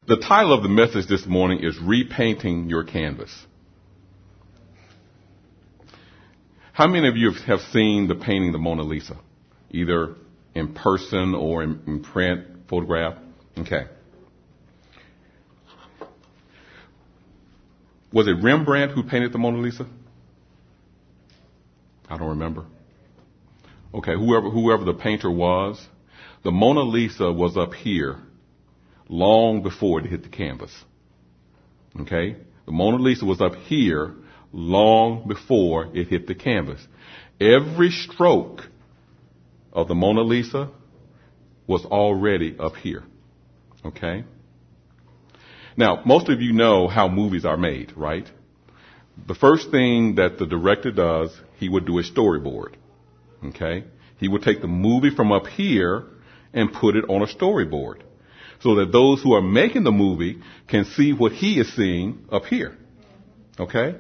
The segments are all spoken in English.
The title of the message this morning is Repainting Your Canvas. How many of you have seen the painting, the Mona Lisa, either in person or in print, photograph? Okay. Was it Rembrandt who painted the Mona Lisa? I don't remember. Okay, whoever the painter was, the Mona Lisa was up here long before it hit the canvas. Okay? The Mona Lisa was up here long before it hit the canvas. Every stroke of the Mona Lisa was already up here. Okay? Now, most of you know how movies are made, right? The first thing that the director does, he would do a storyboard. Okay? He would take the movie from up here and put it on a storyboard, so that those who are making the movie can see what he is seeing up here. Okay?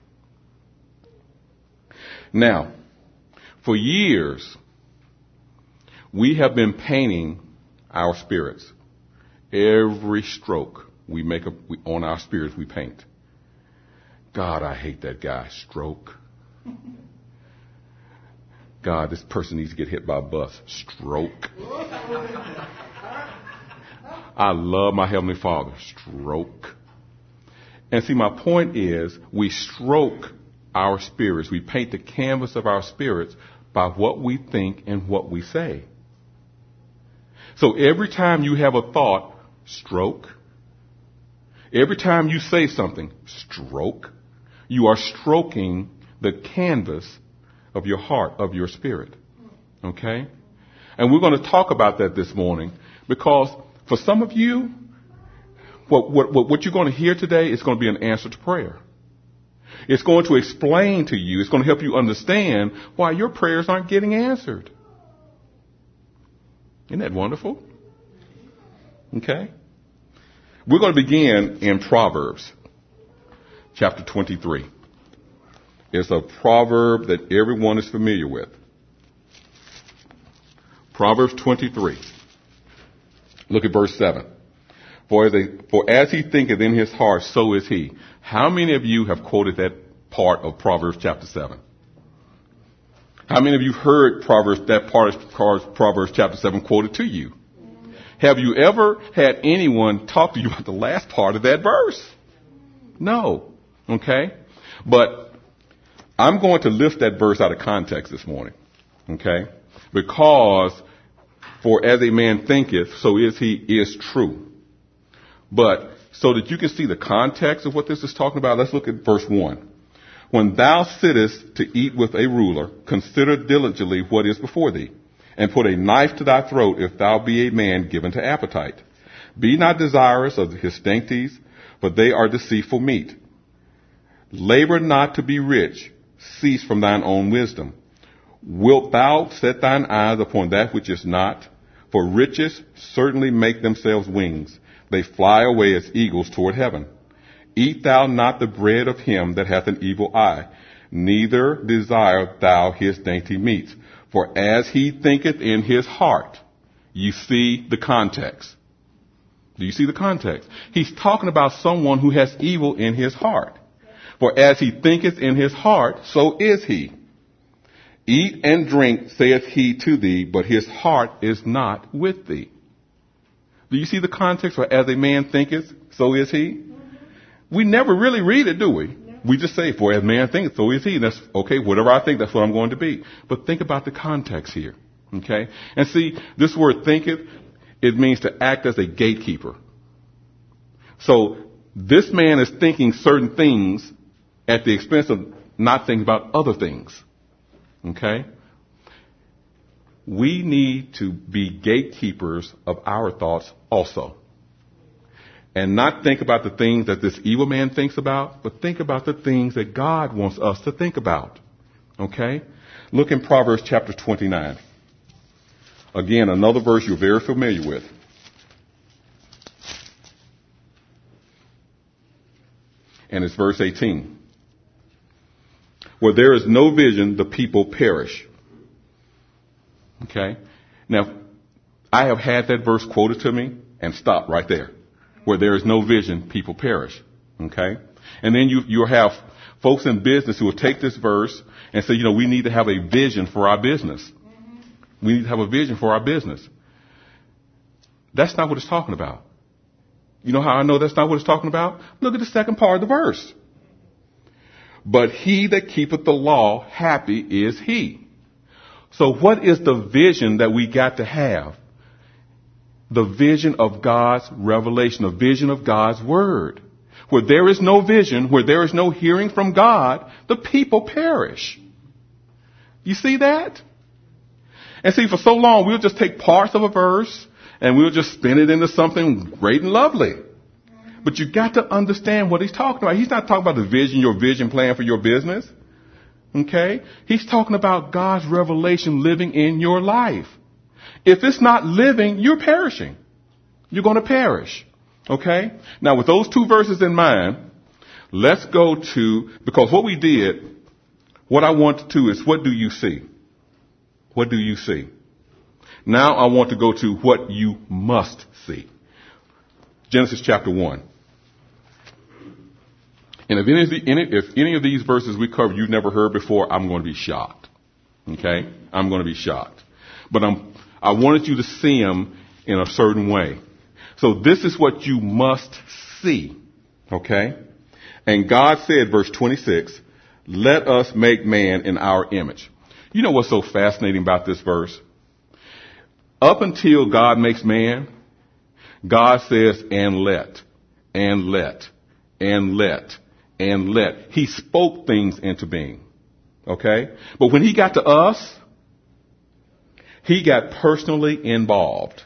Now, for years, we have been painting our spirits. Every stroke we make on our spirits, we paint. God, I hate that guy. Stroke. God, this person needs to get hit by a bus. Stroke. I love my Heavenly Father. Stroke. And see, my point is, we stroke our spirits. We paint the canvas of our spirits by what we think and what we say. So every time you have a thought, stroke. Every time you say something, stroke. You are stroking the canvas of your heart, of your spirit. Okay? And we're going to talk about that this morning, because for some of you, what you're going to hear today is going to be an answer to prayer. It's going to explain to you, it's going to help you understand why your prayers aren't getting answered. Isn't that wonderful? Okay? We're going to begin in Proverbs chapter 23. It's a proverb that everyone is familiar with. Proverbs 23. Look at verse 7. For as he thinketh in his heart, so is he. How many of you have quoted that part of Proverbs chapter 7? How many of you heard that part of Proverbs chapter 7 quoted to you? Have you ever had anyone talk to you about the last part of that verse? No. Okay? But I'm going to lift that verse out of context this morning. Okay? Because for as a man thinketh, so is he, is true. But so that you can see the context of what this is talking about, let's look at verse 1. When thou sittest to eat with a ruler, consider diligently what is before thee, and put a knife to thy throat if thou be a man given to appetite. Be not desirous of his dainties, for they are deceitful meat. Labor not to be rich, cease from thine own wisdom. Wilt thou set thine eyes upon that which is not? For riches certainly make themselves wings. They fly away as eagles toward heaven. Eat thou not the bread of him that hath an evil eye, neither desire thou his dainty meats. For as he thinketh in his heart, you see the context. Do you see the context? He's talking about someone who has evil in his heart. For as he thinketh in his heart, so is he. Eat and drink, saith he to thee, but his heart is not with thee. Do you see the context? For as a man thinketh, so is he. We never really read it, do we? We just say, for as a man thinketh, so is he. And that's okay. Whatever I think, that's what I'm going to be. But think about the context here. Okay? And see, this word thinketh, it means to act as a gatekeeper. So this man is thinking certain things at the expense of not thinking about other things. Okay? We need to be gatekeepers of our thoughts also. And not think about the things that this evil man thinks about, but think about the things that God wants us to think about. Okay? Look in Proverbs chapter 29. Again, another verse you're very familiar with. And it's verse 18. Where there is no vision, the people perish. Okay? Now, I have had that verse quoted to me and stopped right there. Where there is no vision, people perish. Okay? And then you'll have folks in business who will take this verse and say, we need to have a vision for our business. We need to have a vision for our business. That's not what it's talking about. You know how I know that's not what it's talking about? Look at the second part of the verse. But he that keepeth the law, happy is he. So what is the vision that we got to have? The vision of God's revelation, the vision of God's word. Where there is no vision, where there is no hearing from God, the people perish. You see that? And see, for so long, we'll just take parts of a verse and we'll just spin it into something great and lovely. But you got to understand what he's talking about. He's not talking about the vision, your vision plan for your business. Okay? He's talking about God's revelation living in your life. If it's not living, you're perishing. You're going to perish. Okay? Now, with those two verses in mind, let's go to, because what we did, what I want to do is, what do you see? What do you see? Now I want to go to what you must see. Genesis chapter 1. And if any of these verses we covered you've never heard before, I'm going to be shocked. Okay? I'm going to be shocked. But I wanted you to see them in a certain way. So this is what you must see. Okay? And God said, verse 26, let us make man in our image. You know what's so fascinating about this verse? Up until God makes man, God says, and let, and let, and let, and let. He spoke things into being. Okay? But when he got to us, he got personally involved.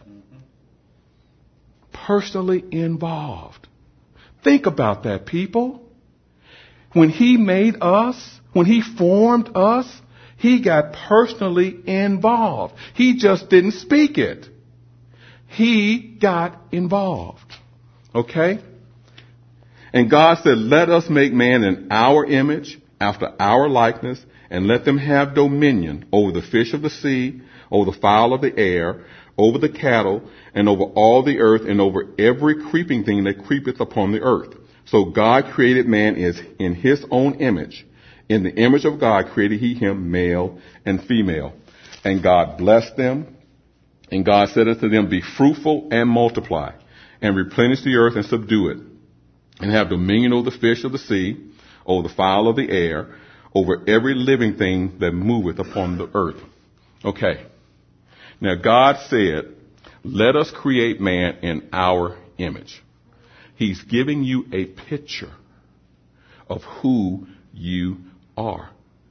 Personally involved. Think about that, people. When he made us, when he formed us, he got personally involved. He just didn't speak it. He got involved. Okay? And God said, let us make man in our image, after our likeness, and let them have dominion over the fish of the sea, over the fowl of the air, over the cattle, and over all the earth, and over every creeping thing that creepeth upon the earth. So God created man in his own image. In the image of God created he him, male and female. And God blessed them. And God said unto them, be fruitful and multiply, and replenish the earth and subdue it, and have dominion over the fish of the sea, over the fowl of the air, over every living thing that moveth upon the earth. Okay. Now God said, let us create man in our image. He's giving you a picture of who you are.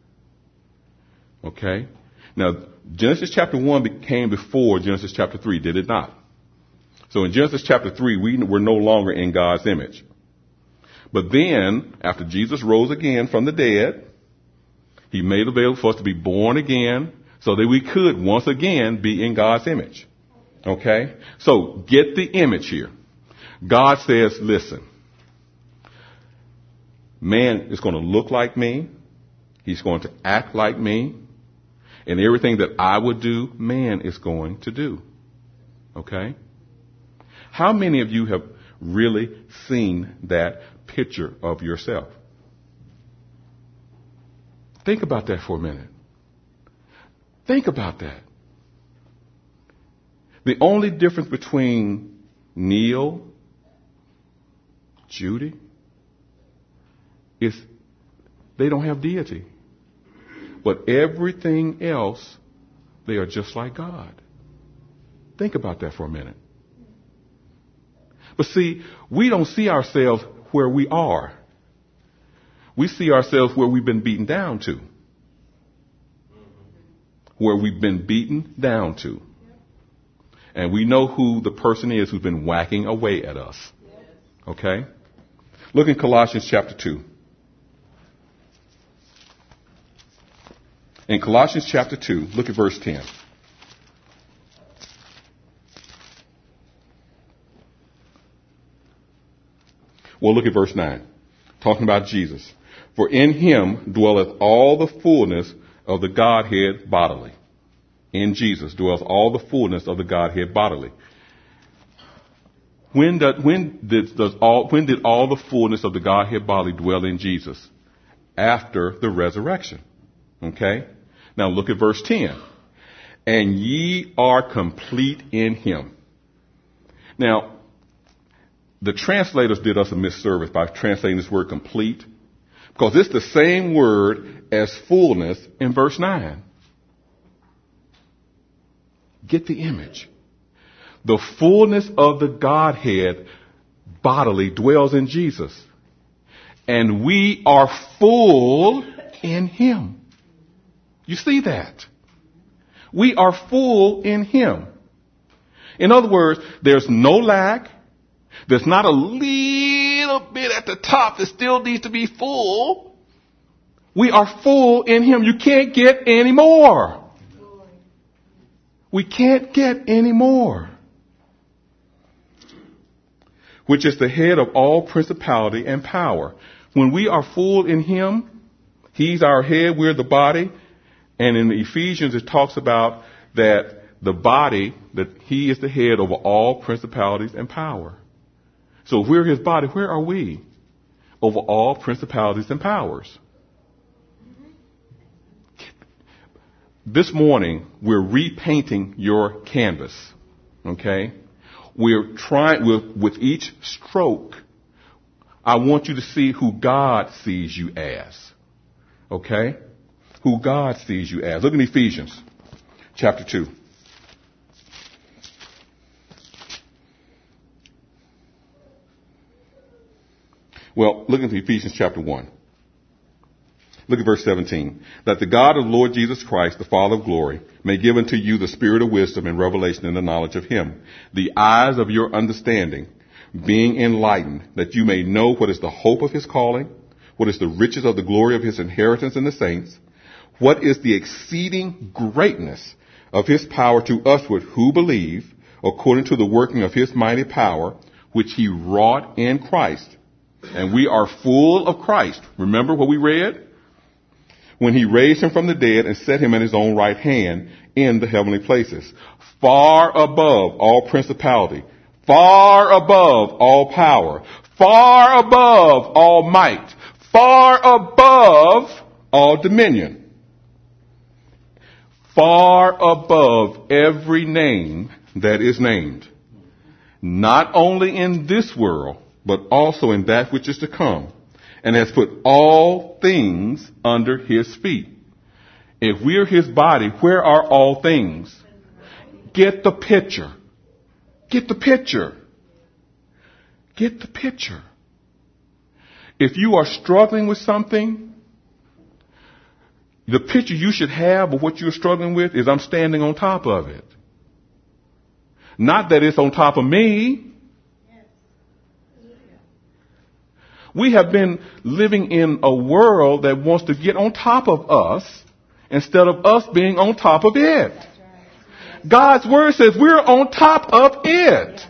Okay? Now, Genesis chapter 1 came before Genesis chapter 3, did it not? So in Genesis chapter 3, we were no longer in God's image. But then, after Jesus rose again from the dead, he made available for us to be born again so that we could once again be in God's image. Okay? So, get the image here. God says, listen, man is going to look like me. He's going to act like me. And everything that I would do, man is going to do. Okay? How many of you have really seen that picture of yourself? Think about that for a minute. Think about that. The only difference between Neil, Judy, is they don't have deity. But everything else, they are just like God. Think about that for a minute. But see, we don't see ourselves where we are. We see ourselves where we've been beaten down to. Where we've been beaten down to. And we know who the person is who's been whacking away at us. Okay? Look in Colossians chapter 2. In Colossians chapter 2, look at verse 10. Well, look at verse 9. Talking about Jesus. For in him dwelleth all the fullness of the Godhead bodily. In Jesus dwells all the fullness of the Godhead bodily. When did all the fullness of the Godhead bodily dwell in Jesus? After the resurrection. Okay? Now look at verse 10. And ye are complete in him. Now, the translators did us a misservice by translating this word complete, because it's the same word as fullness in verse 9. Get the image. The fullness of the Godhead bodily dwells in Jesus. And we are full in him. You see that? We are full in him. In other words, there's no lack. There's not a little bit at the top that still needs to be full. We are full in him. You can't get any more. We can't get any more. Which is the head of all principality and power. When we are full in him, he's our head, we're the body. And in Ephesians, it talks about that the body, that he is the head over all principalities and power. So if we're his body, where are we? Over all principalities and powers. This morning, we're repainting your canvas. Okay? We're trying, with each stroke, I want you to see who God sees you as. Okay? Who God sees you as. Look at Ephesians chapter 2. Well, look at Ephesians chapter 1. Look at verse 17. That the God of the Lord Jesus Christ, the Father of glory, may give unto you the spirit of wisdom and revelation in the knowledge of him, the eyes of your understanding being enlightened, that you may know what is the hope of his calling, what is the riches of the glory of his inheritance in the saints, what is the exceeding greatness of his power to usward who believe, according to the working of his mighty power, which he wrought in Christ. And we are full of Christ. Remember what we read? When he raised him from the dead and set him at his own right hand in the heavenly places, far above all principality, far above all power, far above all might, far above all dominion, far above every name that is named, not only in this world, but also in that which is to come, and has put all things under his feet. If we are his body, where are all things? Get the picture. Get the picture. Get the picture. If you are struggling with something, the picture you should have of what you're struggling with is I'm standing on top of it. Not that it's on top of me. We have been living in a world that wants to get on top of us instead of us being on top of it. God's word says we're on top of it.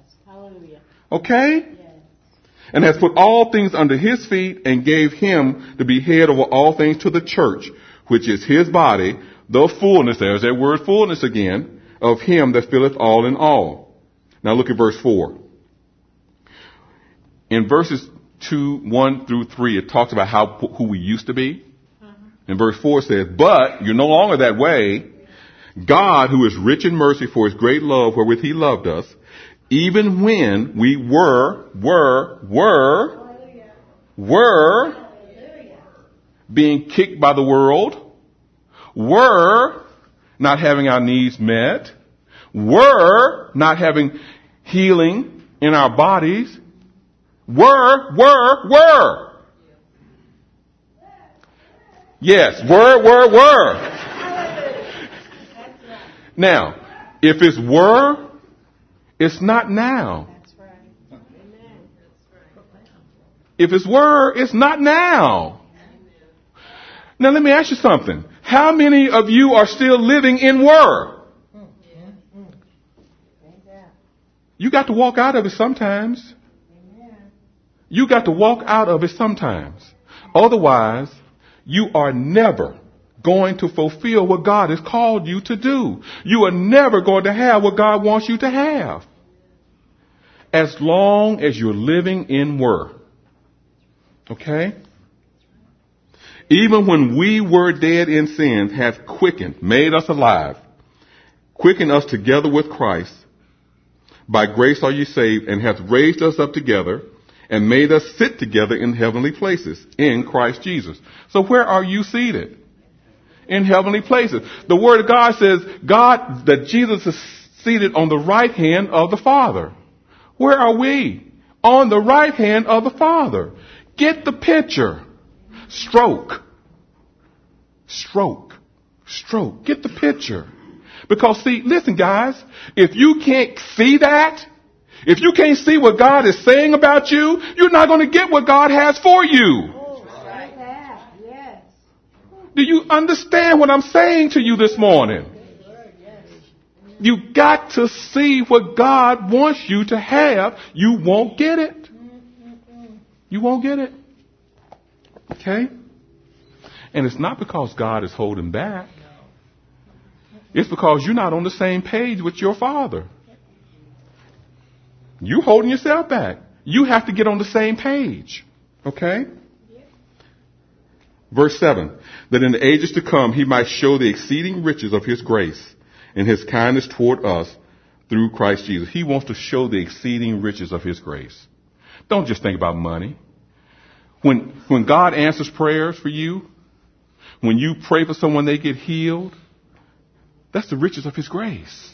Okay? And has put all things under his feet and gave him to be head over all things to the church, which is his body, the fullness, there's that word fullness again, of him that filleth all in all. Now look at verse 4. In verses 1 through 3, it talks about who we used to be. And verse 4 says, but you're no longer that way. God, who is rich in mercy for his great love wherewith he loved us, even when we were being kicked by the world, were not having our needs met, were not having healing in our bodies, were. Yes, were. Now, if it's were, it's not now. If it's were, it's not now. Now let me ask you something. How many of you are still living in were? You got to walk out of it sometimes. You got to walk out of it sometimes. Otherwise, you are never going to fulfill what God has called you to do. You are never going to have what God wants you to have. as long as you're living in were. Okay? Even when we were dead in sins, hath quickened, made us alive, quickened us together with Christ. By grace are you saved, and hath raised us up together, and made us sit together in heavenly places in Christ Jesus. So where are you seated? In heavenly places. The Word of God says that Jesus is seated on the right hand of the Father. Where are we? On the right hand of the Father. Get the picture. Stroke. Get the picture. Because see, listen guys, if you can't see that, if you can't see what God is saying about you, you're not going to get what God has for you. Do you understand what I'm saying to you this morning? You got to see what God wants you to have. You won't get it. You won't get it. Okay? And it's not because God is holding back. It's because you're not on the same page with your Father. You're holding yourself back. You have to get on the same page. Okay? Verse 7, that in the ages to come he might show the exceeding riches of his grace and his kindness toward us through Christ Jesus. He wants to show the exceeding riches of his grace. Don't just think about money. When God answers prayers for you, when you pray for someone, they get healed, that's the riches of his grace.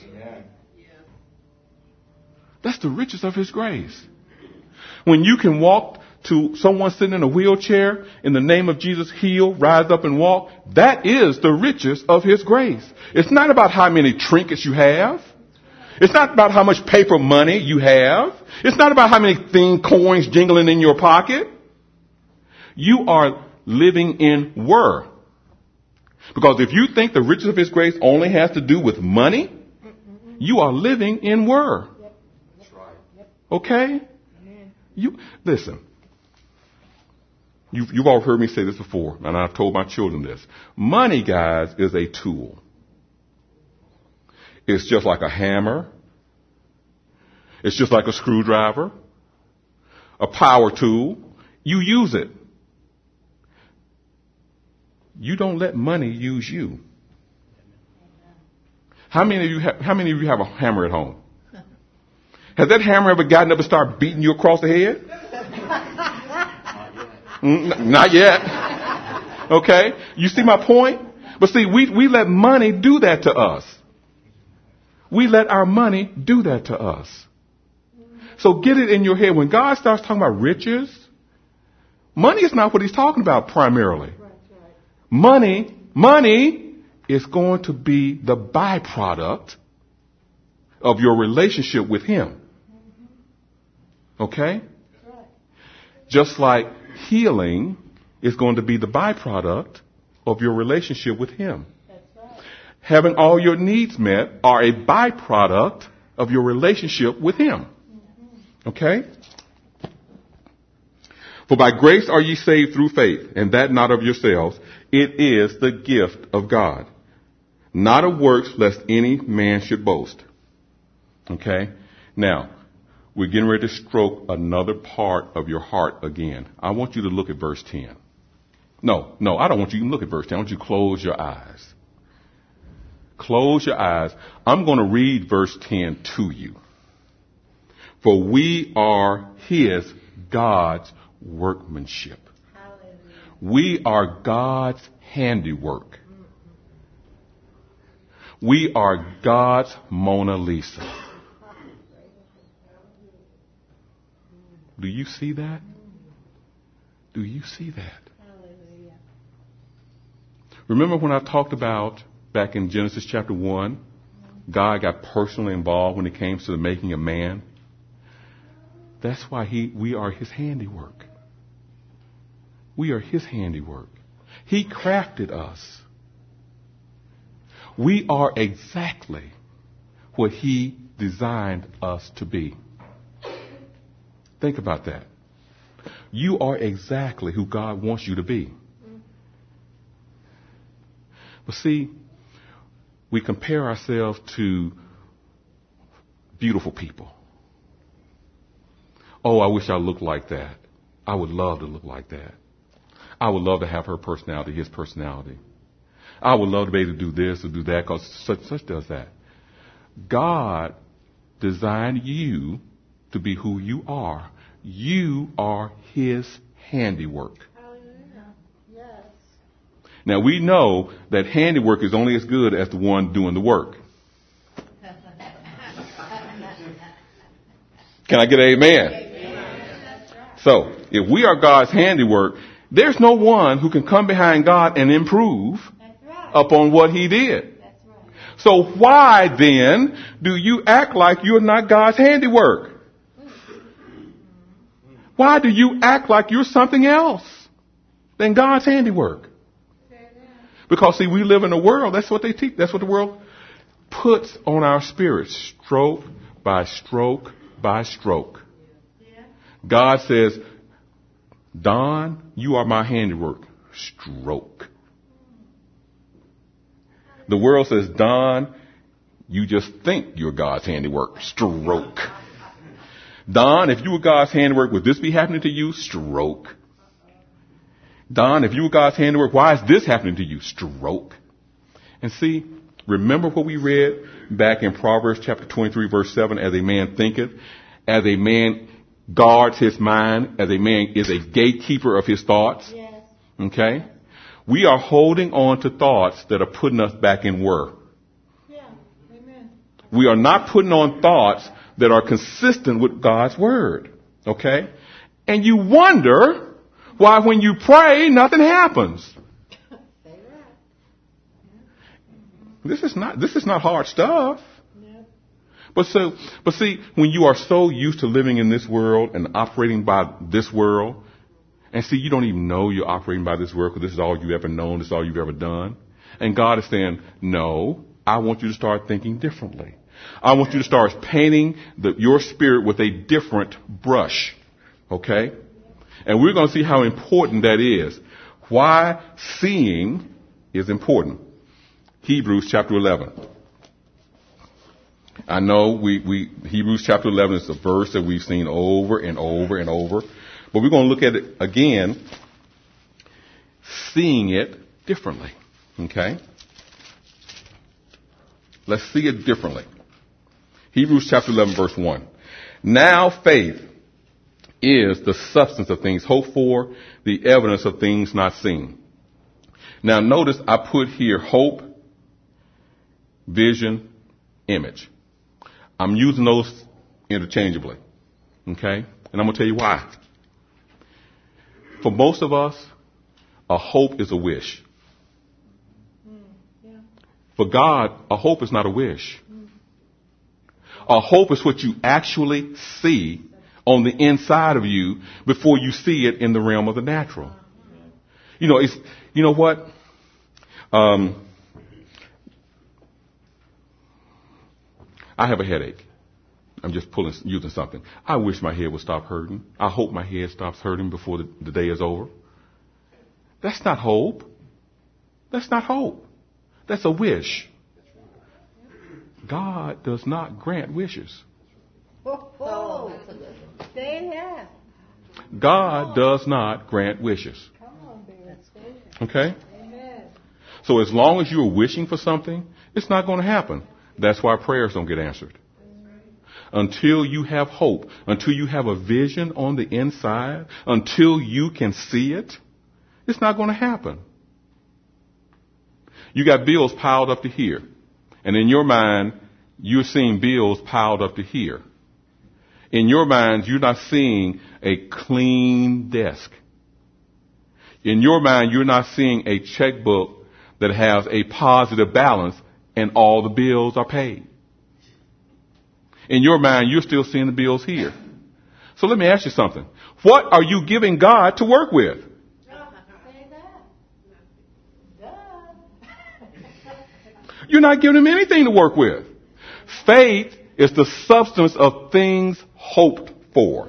That's the riches of his grace. When you can walk to someone sitting in a wheelchair, in the name of Jesus, heal, rise up and walk, that is the riches of his grace. It's not about how many trinkets you have. It's not about how much paper money you have. It's not about how many coins jingling in your pocket. You are living in were. Because if you think the riches of his grace only has to do with money, you are living in were. Okay? Listen. You've all heard me say this before, and I've told my children this. Money, guys, is a tool. It's just like a hammer. It's just like a screwdriver, a power tool. You use it. You don't let money use you. How many of you have a hammer at home? Has that hammer ever gotten up and started beating you across the head? Not yet. Okay? You see my point? But see, we let money do that to us. We let our money do that to us. So get it in your head. When God starts talking about riches, money is not what he's talking about primarily. Money is going to be the byproduct of your relationship with him. Okay? Just like healing is going to be the byproduct of your relationship with him. Having all your needs met are a byproduct of your relationship with him. Okay? For by grace are ye saved through faith, and that not of yourselves. It is the gift of God, not of works, lest any man should boast. Okay? Now, we're getting ready to stroke another part of your heart again. I want you to look at verse 10. No, I don't want you to look at verse 10. I want you to close your eyes. Close your eyes. I'm going to read verse 10 to you. For we are God's workmanship. Hallelujah. We are God's handiwork. We are God's Mona Lisa. Do you see that? Do you see that? Hallelujah. Remember when I talked about back in Genesis chapter 1, God got personally involved when it came to the making of man? That's why we are his handiwork. We are his handiwork. He crafted us. We are exactly what he designed us to be. Think about that. You are exactly who God wants you to be. But see, we compare ourselves to beautiful people. Oh, I wish I looked like that. I would love to look like that. I would love to have her personality, his personality. I would love to be able to do this or do that because such does that. God designed you to be who you are. You are his handiwork. Hallelujah. Yes. Now we know that handiwork is only as good as the one doing the work. Can I get an amen? Amen. So, if we are God's handiwork, there's no one who can come behind God and improve upon what he did. That's right. So why then do you act like you're not God's handiwork? Why do you act like you're something else than God's handiwork? Because see, we live in a world, that's what they teach, that's what the world puts on our spirits, stroke by stroke by stroke. God says, Don, you are my handiwork. Stroke. The world says, Don, you just think you're God's handiwork. Stroke. Don, if you were God's handiwork, would this be happening to you? Stroke. Don, if you were God's handiwork, why is this happening to you? Stroke. And see, remember what we read back in Proverbs chapter 23, verse 7, as a man thinketh, as a man guards his mind, as a man is a gatekeeper of his thoughts. Yes. Okay? We are holding on to thoughts that are putting us back in were. Yeah. Amen. We are not putting on thoughts that are consistent with God's word. Okay? And you wonder why when you pray, nothing happens. Say that. This is not hard stuff. No. But see, when you are so used to living in this world and operating by this world, and see, you don't even know you're operating by this world because this is all you've ever known, this is all you've ever done. And God is saying, no, I want you to start thinking differently. I want you to start painting your spirit with a different brush. Okay? And we're going to see how important that is. Why seeing is important. Hebrews chapter 11. I know Hebrews chapter 11 is a verse that we've seen over and over and over. But we're going to look at it again, seeing it differently. Okay? Let's see it differently. Hebrews chapter 11, verse 1. Now faith is the substance of things hoped for, the evidence of things not seen. Now notice I put here hope, vision, image. I'm using those interchangeably. Okay? And I'm going to tell you why. For most of us, a hope is a wish. Yeah. For God, a hope is not a wish. A hope is what you actually see on the inside of you before you see it in the realm of the natural. You know what? I have a headache. I'm just using something. I wish my head would stop hurting. I hope my head stops hurting before the day is over. That's not hope. That's not hope. That's a wish. God does not grant wishes. Oh, say that. God does not grant wishes. Come on, baby. Okay? Amen. So as long as you're wishing for something, it's not going to happen. That's why prayers don't get answered. Until you have hope, until you have a vision on the inside, until you can see it, it's not going to happen. You got bills piled up to here. And in your mind, you're seeing bills piled up to here. In your mind, you're not seeing a clean desk. In your mind, you're not seeing a checkbook that has a positive balance and all the bills are paid. In your mind, you're still seeing the bills here. So let me ask you something. What are you giving God to work with? Say that. Duh. You're not giving him anything to work with. Faith is the substance of things hoped for.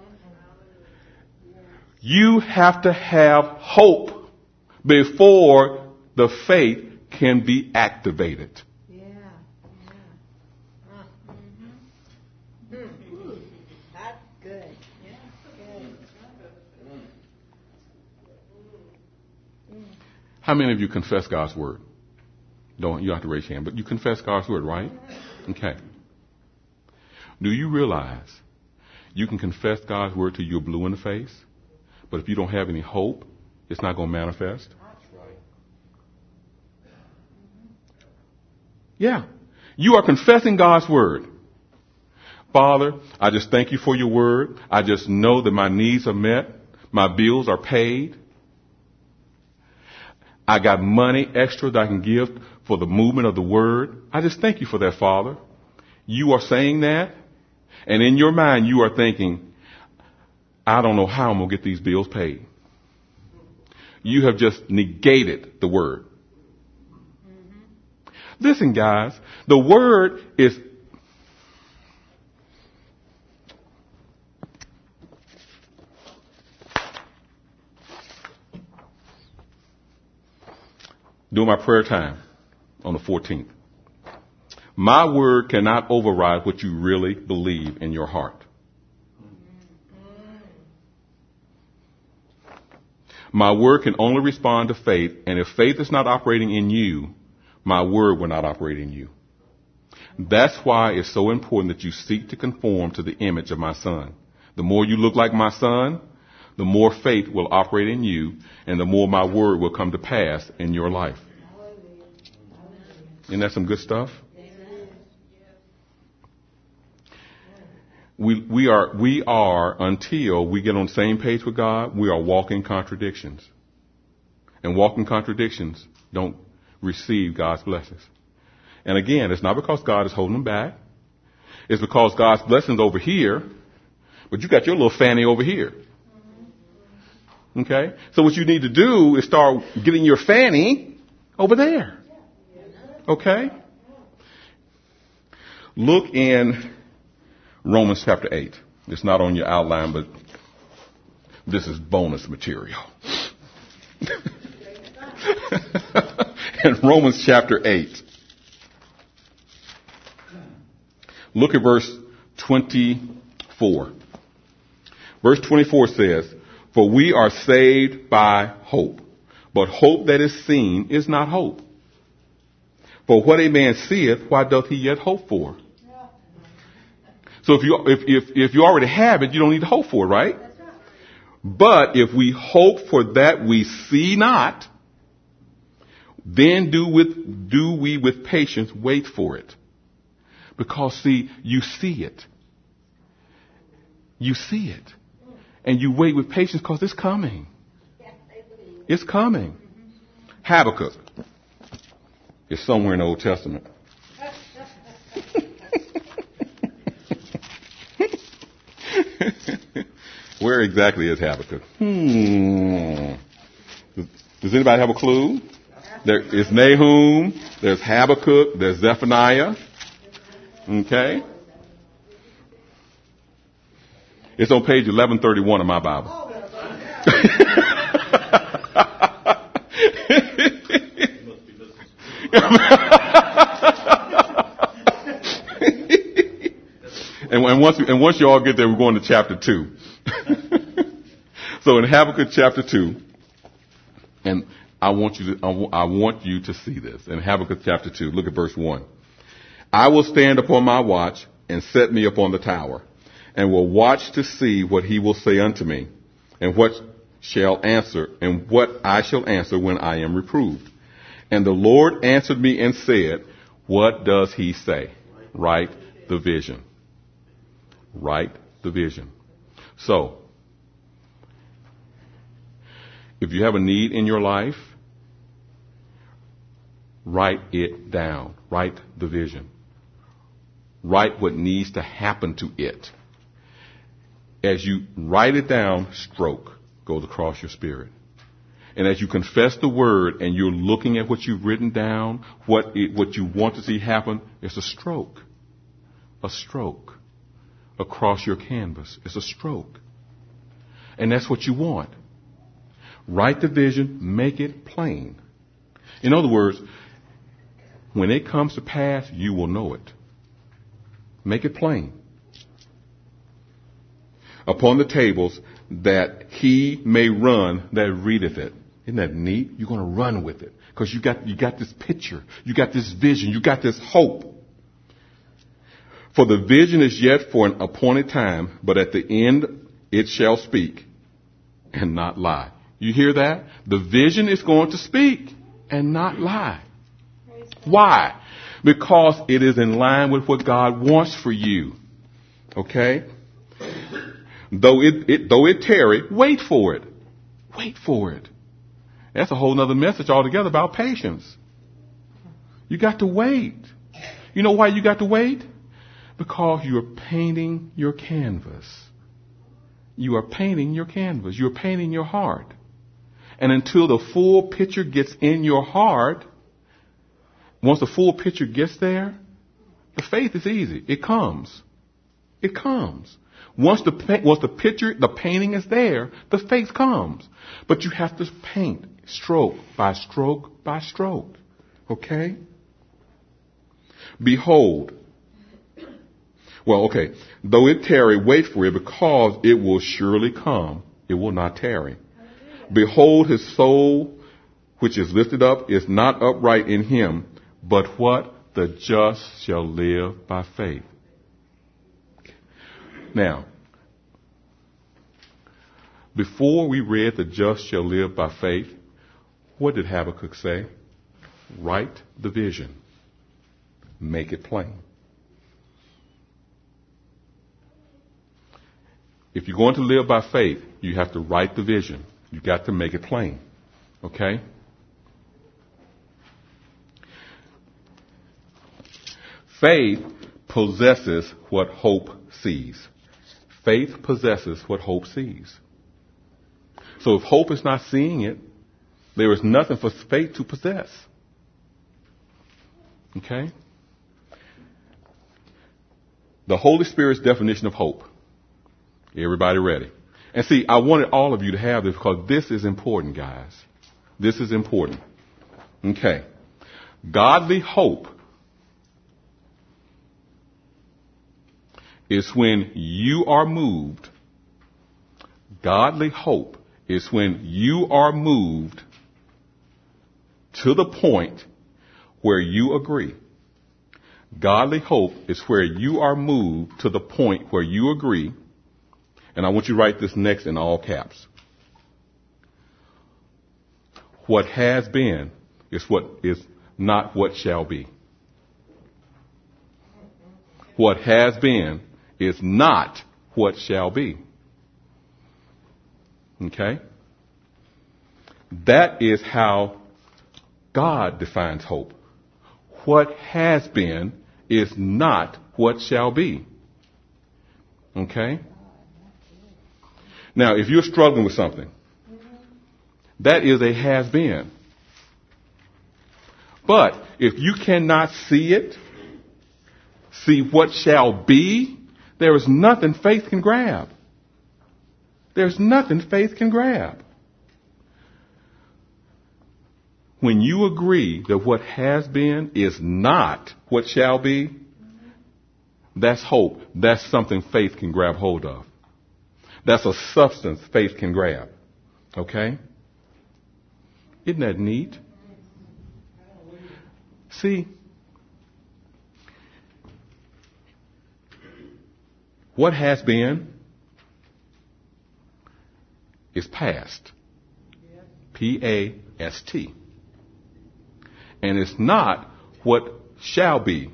You have to have hope before the faith can be activated. Yeah. That's good. How many of you confess God's word? You don't have to raise your hand, but you confess God's word, right? Okay. Do you realize you can confess God's word till you're blue in the face, but if you don't have any hope, it's not going to manifest? Yeah. You are confessing God's word. Father, I just thank you for your word. I just know that my needs are met. My bills are paid. I got money extra that I can give for the movement of the word. I just thank you for that, Father. You are saying that, and in your mind you are thinking, I don't know how I'm going to get these bills paid. You have just negated the word. Listen, guys, the word is... During my prayer time on the 14th, my word cannot override what you really believe in your heart. My word can only respond to faith, and if faith is not operating in you, my word will not operate in you. That's why it's so important that you seek to conform to the image of my Son. The more you look like my Son, the more faith will operate in you, and the more my word will come to pass in your life. Isn't that some good stuff? We are, until we get on the same page with God, we are walking contradictions. And walking contradictions don't receive God's blessings. And again, it's not because God is holding them back. It's because God's blessings over here, but you got your little fanny over here. Okay? So what you need to do is start getting your fanny over there. Okay? Look in Romans chapter 8. It's not on your outline, but this is bonus material. In Romans chapter 8. Look at verse 24. Verse 24 says, for we are saved by hope. But hope that is seen is not hope. For what a man seeth, why doth he yet hope for? So if you already have it, you don't need to hope for it, right? But if we hope for that we see not, then do we with patience wait for it. Because see, you see it. You see it. And you wait with patience because it's coming. It's coming. Habakkuk is somewhere in the Old Testament. Where exactly is Habakkuk? Does anybody have a clue? There is Nahum, there's Habakkuk, there's Zephaniah. Okay? It's on page 1131 of my Bible. And once you all get there, we're going to chapter 2. So in Habakkuk chapter 2, and I want you to see this. In Habakkuk chapter 2, look at verse 1. I will stand upon my watch and set me upon the tower, and will watch to see what he will say unto me, and what I shall answer when I am reproved. And the Lord answered me and said, what does he say? Write the vision. Write the vision. So, if you have a need in your life, write it down. Write the vision. Write what needs to happen to it. As you write it down, stroke goes across your spirit. And as you confess the word and you're looking at what you've written down, what you want to see happen, it's a stroke. A stroke across your canvas. It's a stroke. And that's what you want. Write the vision, make it plain. In other words, when it comes to pass, you will know it. Make it plain. Upon the tables, that he may run that readeth it. Isn't that neat? You're going to run with it because you got this picture. You got this vision. You got this hope. For the vision is yet for an appointed time, but at the end it shall speak and not lie. You hear that? The vision is going to speak and not lie. Why? Because it is in line with what God wants for you. Okay? Though it tarry, wait for it. Wait for it. That's a whole other message altogether about patience. You got to wait. You know why you got to wait? Because you're painting your canvas. You are painting your canvas. You're painting your heart. And until the full picture gets in your heart, once the full picture gets there, the faith is easy. It comes. It comes. Once the picture, the painting is there, the faith comes. But you have to paint stroke by stroke by stroke. Okay? Behold. Well, okay. Though it tarry, wait for it, because it will surely come. It will not tarry. Behold, his soul, which is lifted up, is not upright in him, but what? The just shall live by faith. Now, before we read the just shall live by faith, what did Habakkuk say? Write the vision. Make it plain. If you're going to live by faith, you have to write the vision. You've got to make it plain. Okay? Faith possesses what hope sees. Faith possesses what hope sees. So if hope is not seeing it, there is nothing for faith to possess. Okay? The Holy Spirit's definition of hope. Everybody ready? And see, I wanted all of you to have this because this is important, guys. This is important. Okay. Godly hope is when you are moved. Godly hope is when you are moved to the point where you agree. Godly hope is where you are moved to the point where you agree. And I want you to write this next in all caps. What has been is what is not what shall be. What has been is not what shall be. Okay? That is how God defines hope. What has been is not what shall be. Okay? Now, if you're struggling with something, that is a has been. But if you cannot see it, see what shall be, there is nothing faith can grab. There's nothing faith can grab. When you agree that what has been is not what shall be, that's hope. That's something faith can grab hold of. That's a substance faith can grab. Okay? Isn't that neat? See, what has been is past. P-A-S-T. And it's not what shall be.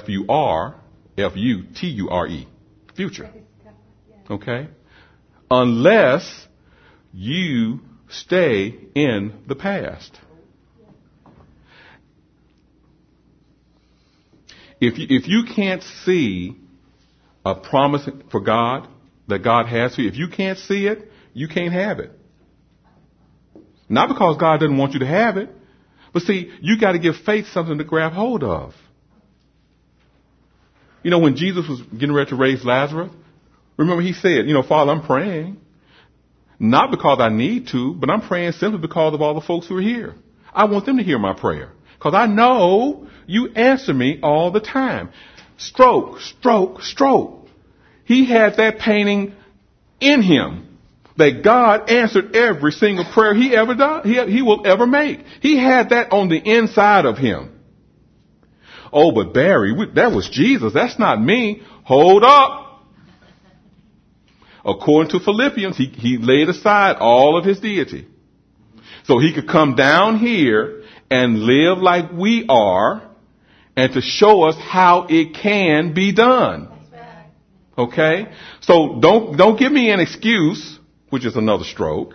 F-U-T-U-R-E. Future. Okay? Unless you stay in the past. If you can't see a promise for God that God has for you, if you can't see it, you can't have it. Not because God doesn't want you to have it, but see, you got to give faith something to grab hold of. You know, when Jesus was getting ready to raise Lazarus, remember he said, Father, I'm praying. Not because I need to, but I'm praying simply because of all the folks who are here. I want them to hear my prayer. Because I know you answer me all the time. Stroke, stroke, stroke. He had that painting in him that God answered every single prayer he ever done, he will ever make. He had that on the inside of him. Oh, but Barry, that was Jesus. That's not me. Hold up. According to Philippians, he laid aside all of his deity. So he could come down here and live like we are and to show us how it can be done. Okay? So don't give me an excuse, which is another stroke.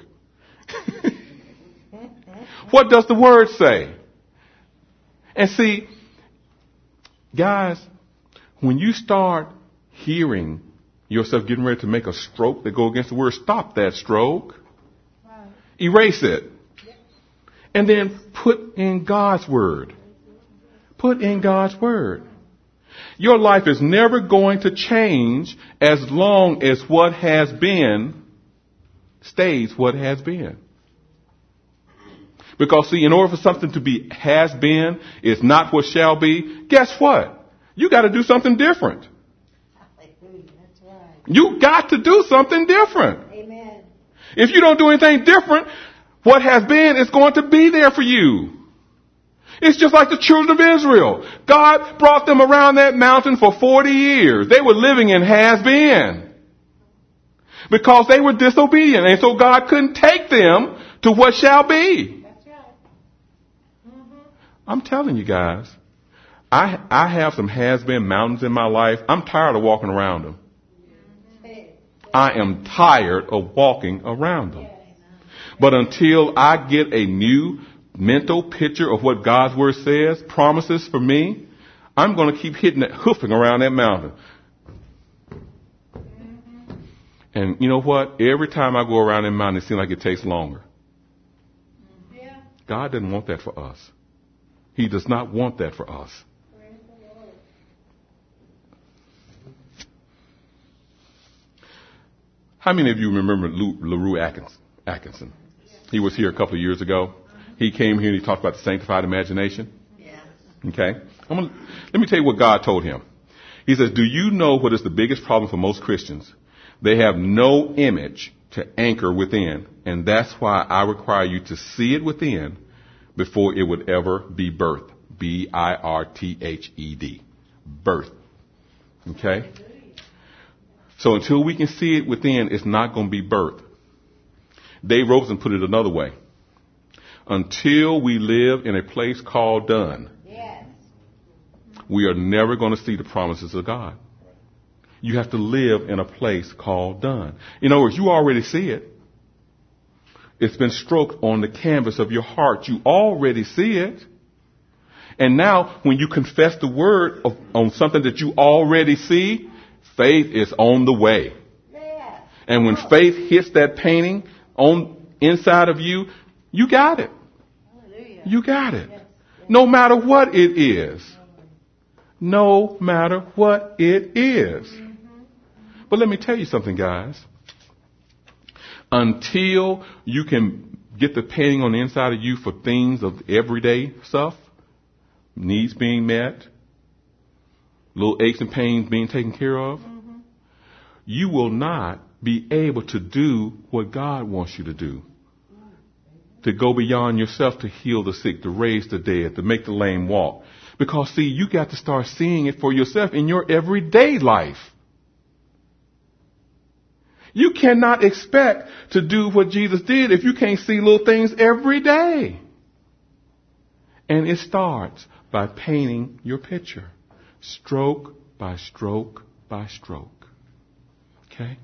What does the word say? And see, guys, when you start hearing yourself getting ready to make a stroke that go against the word, stop that stroke. Right. Erase it. Yep. And then put in God's word. Put in God's word. Your life is never going to change as long as what has been stays what has been. Because see, in order for something to be has been, is not what shall be, guess what? You got to do something different. That's right. You got to do something different. Amen. If you don't do anything different, what has been is going to be there for you. It's just like the children of Israel. God brought them around that mountain for 40 years. They were living in has been. Because they were disobedient. And so God couldn't take them to what shall be. That's right. Mm-hmm. I'm telling you guys, I have some has been mountains in my life. I'm tired of walking around them. I am tired of walking around them. But until I get a new mental picture of what God's word says, promises for me, I'm going to keep hitting that, hoofing around that mountain. And you know what? Every time I go around that mountain, it seems like it takes longer. Yeah. God doesn't want that for us. He does not want that for us. How many of you remember LaRue Atkinson? He was here a couple of years ago. He came here and he talked about the sanctified imagination. Yeah. Okay? Let me tell you what God told him. He says, do you know what is the biggest problem for most Christians? They have no image to anchor within. And that's why I require you to see it within before it would ever be birthed. B-I-R-T-H-E-D. Birth. Okay? So until we can see it within, it's not going to be birthed. Dave Robeson put it another way. Until we live in a place called done, yes, we are never going to see the promises of God. You have to live in a place called done. In other words, you already see it. It's been stroked on the canvas of your heart. You already see it. And now when you confess the word on something that you already see, faith is on the way. Yeah. And when faith hits that painting on inside of you, you got it. Hallelujah. You got it. Yes. No matter what it is. No matter what it is. Mm-hmm. But let me tell you something, guys. Until you can get the painting on the inside of you for things of everyday stuff, needs being met, little aches and pains being taken care of, mm-hmm, you will not be able to do what God wants you to do. To go beyond yourself, to heal the sick, to raise the dead, to make the lame walk. Because see, you got to start seeing it for yourself in your everyday life. You cannot expect to do what Jesus did if you can't see little things every day. And it starts by painting your picture. Stroke by stroke by stroke. Okay?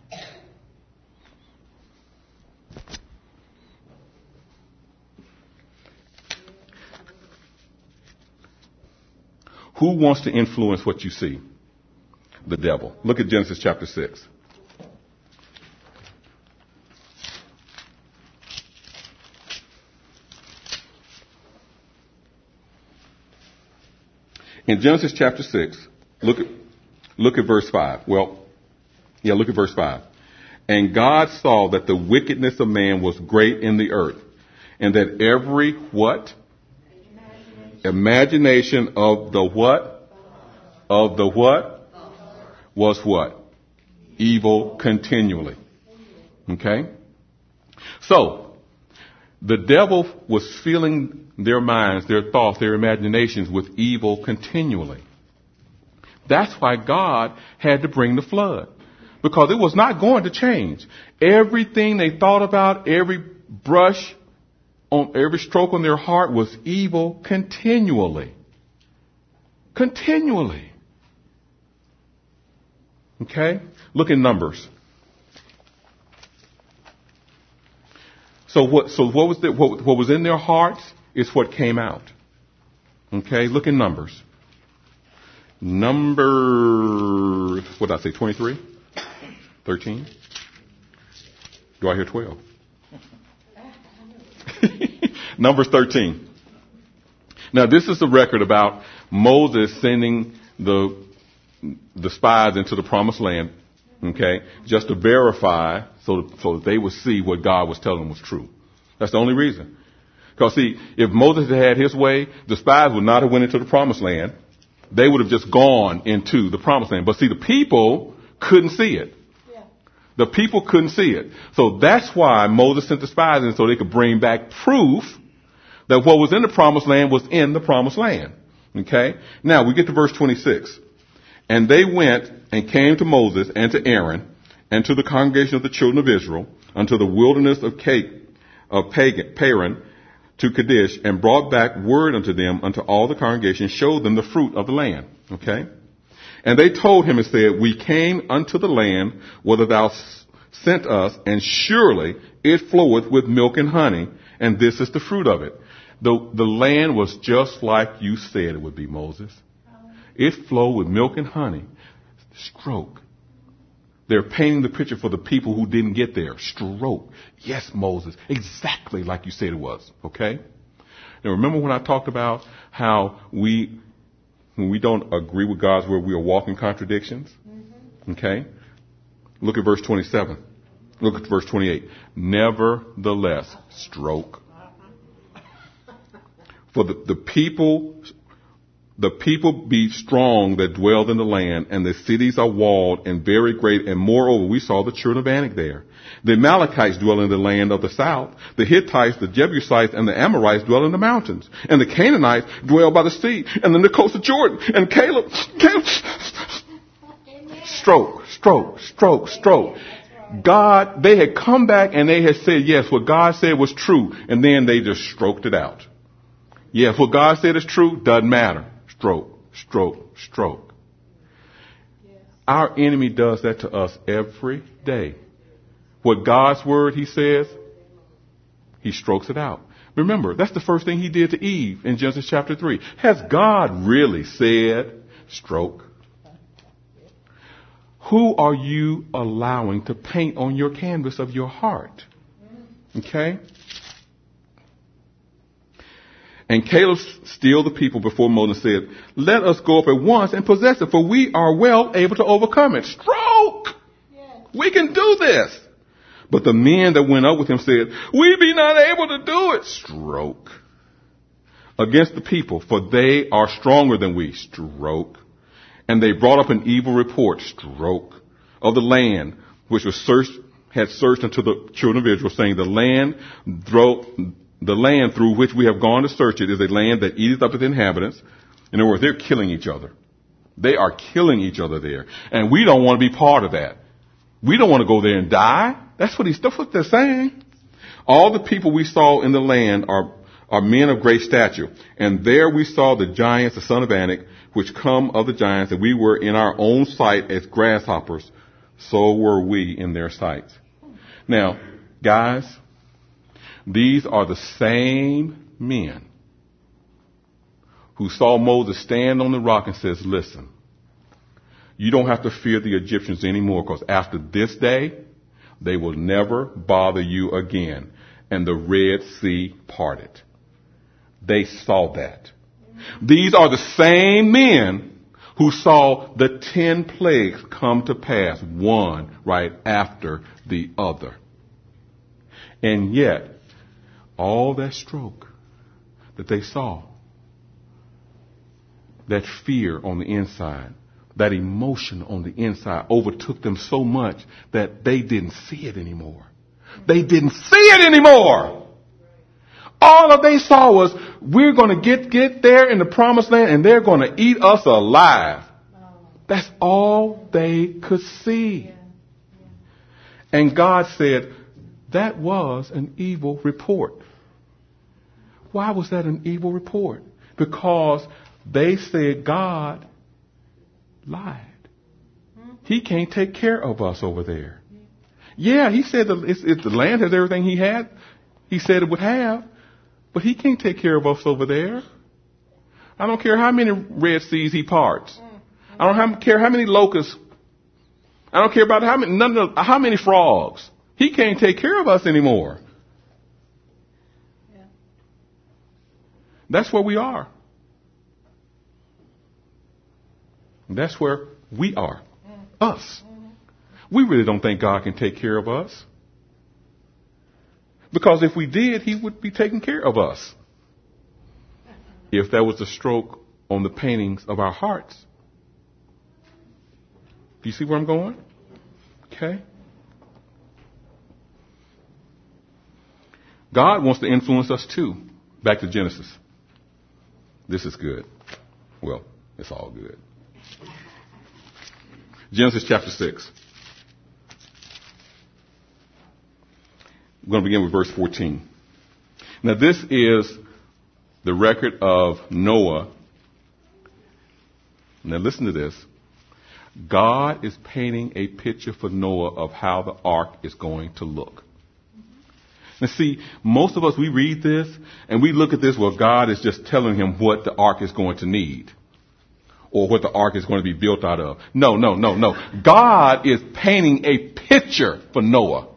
Who wants to influence what you see? The devil. Look at Genesis chapter 6. In Genesis chapter 6, look at verse 5. Look at verse 5. And God saw that the wickedness of man was great in the earth, and that every what? Imagination of the what? Of the what? Was what? Evil continually. Okay? So, the devil was filling their minds, their thoughts, their imaginations with evil continually. That's why God had to bring the flood. Because it was not going to change. Everything they thought about, every brush, on every stroke on their heart was evil continually. Continually. Okay? Look in Numbers. So what was in their hearts is what came out. Okay? Look in Numbers. Numbers, what did I say, 23? 13? Do I hear 12? Numbers 13. Now this is the record about Moses sending the spies into the promised land, okay, just to verify so that they would see what God was telling them was true. That's the only reason. Because see, if Moses had his way, the spies would not have went into the promised land. They would have just gone into the promised land. But see, the people couldn't see it. The people couldn't see it. So that's why Moses sent the spies in so they could bring back proof that what was in the promised land was in the promised land. Okay? Now we get to verse 26. And they went and came to Moses and to Aaron and to the congregation of the children of Israel unto the wilderness of Paran to Kadesh, and brought back word unto them, unto all the congregation, showed them the fruit of the land. Okay? And they told him and said, we came unto the land whither thou sent us, and surely it floweth with milk and honey, and this is the fruit of it. The land was just like you said it would be, Moses. It flowed with milk and honey. Stroke. They're painting the picture for the people who didn't get there. Stroke. Yes, Moses. Exactly like you said it was. Okay? Now remember when I talked about how when we don't agree with God's word, we are walking contradictions? Mm-hmm. Okay? Look at verse 27. Look at verse 28. Nevertheless, stroke. For the people be strong that dwell in the land, and the cities are walled and very great. And moreover, we saw the children of Anak there. The Amalekites dwell in the land of the south. The Hittites, the Jebusites, and the Amorites dwell in the mountains. And the Canaanites dwell by the sea, and in the coast of Jordan. And Caleb, stroke. God, they had come back and they had said, yes, what God said was true. And then they just stroked it out. Yes, what God said is true, doesn't matter. Stroke. Yes. Our enemy does that to us every day. What God's word, he says, he strokes it out. Remember, that's the first thing he did to Eve in Genesis chapter 3. Has God really said stroke? Who are you allowing to paint on your canvas of your heart? Okay? And Caleb stilled the people before Moses and said, let us go up at once and possess it, for we are well able to overcome it. Stroke! Yes. We can do this. But the men that went up with him said, we be not able to do it. Stroke. Against the people, for they are stronger than we. Stroke. And they brought up an evil report. Stroke. Of the land which had searched unto the children of Israel, saying, the land through which we have gone to search it is a land that eateth up its inhabitants. In other words, they're killing each other. They are killing each other there. And we don't want to be part of that. We don't want to go there and die. That's what they're saying. All the people we saw in the land are men of great stature. And there we saw the giants, the son of Anak, which come of the giants, and we were in our own sight as grasshoppers. So were we in their sight. Now, guys, these are the same men who saw Moses stand on the rock and says, listen, you don't have to fear the Egyptians anymore, because after this day, they will never bother you again. And the Red Sea parted. They saw that. These are the same men who saw the 10 plagues come to pass, one right after the other. And yet, all that stroke that they saw, that fear on the inside, that emotion on the inside overtook them so much that they didn't see it anymore. They didn't see it anymore. All that they saw was, we're going to get there in the promised land and they're going to eat us alive. That's all they could see. And God said, that was an evil report. Why was that an evil report? Because they said God lied. He can't take care of us over there. Yeah, he said if the land has everything he said it would have, but he can't take care of us over there. I don't care how many Red Seas he parts. I don't care how many locusts. I don't care about how many frogs. He can't take care of us anymore. Yeah. That's where we are. That's where we are. Us. We really don't think God can take care of us. Because if we did, he would be taking care of us. If that was a stroke on the paintings of our hearts. Do you see where I'm going? Okay. God wants to influence us too. Back to Genesis. This is good. Well, it's all good. Genesis chapter 6. I'm going to begin with verse 14. Now this is the record of Noah. Now listen to this. God is painting a picture for Noah of how the ark is going to look. Now see, most of us, we read this and we look at this where God is just telling him what the ark is going to need. Or what the ark is going to be built out of. No. God is painting a picture for Noah.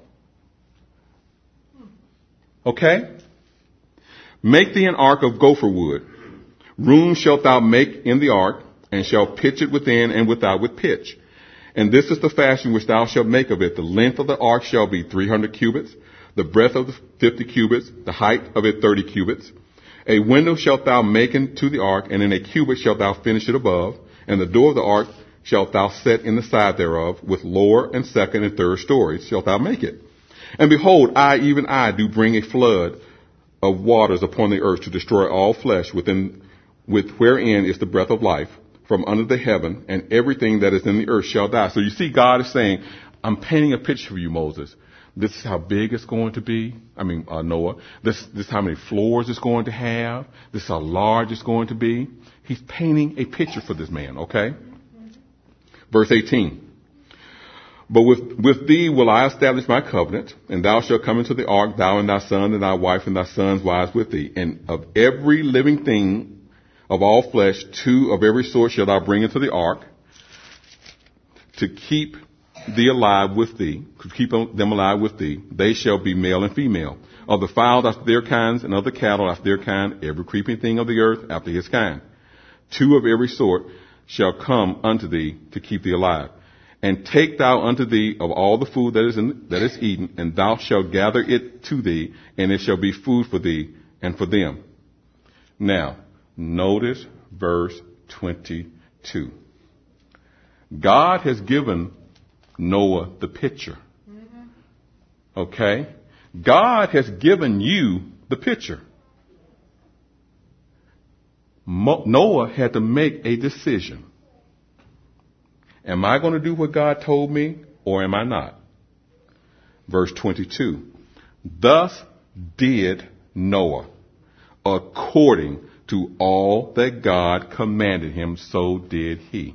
Okay? Make thee an ark of gopher wood. Room shalt thou make in the ark, and shalt pitch it within and without with pitch. And this is the fashion which thou shalt make of it. The length of the ark shall be 300 cubits, the breadth of the 50 cubits, the height of it 30 cubits. A window shalt thou make into the ark, and in a cubit shalt thou finish it above, and the door of the ark shalt thou set in the side thereof, with lower and second and third stories shalt thou make it. And behold, I, even I, do bring a flood of waters upon the earth to destroy all flesh wherein is the breath of life from under the heaven, and everything that is in the earth shall die. So you see, God is saying, I'm painting a picture for you, Moses. This is how big it's going to be. Noah. This is how many floors it's going to have. This is how large it's going to be. He's painting a picture for this man, okay? Verse 18. But with thee will I establish my covenant, and thou shalt come into the ark, thou and thy son and thy wife and thy sons' wives with thee. And of every living thing of all flesh, 2 of every sort shalt thou bring into the ark, to keep thee alive with thee, to keep them alive with thee. They shall be male and female. Of the fowl after their kinds, and of the cattle after their kind, every creeping thing of the earth after his kind. 2 of every sort shall come unto thee to keep thee alive. And take thou unto thee of all the food that is eaten, and thou shalt gather it to thee, and it shall be food for thee and for them. Now, notice verse 22. God has given Noah the picture. Okay? God has given you the picture. Noah had to make a decision. Am I going to do what God told me, or am I not? Verse 22. Thus did Noah, according to all that God commanded him, so did he.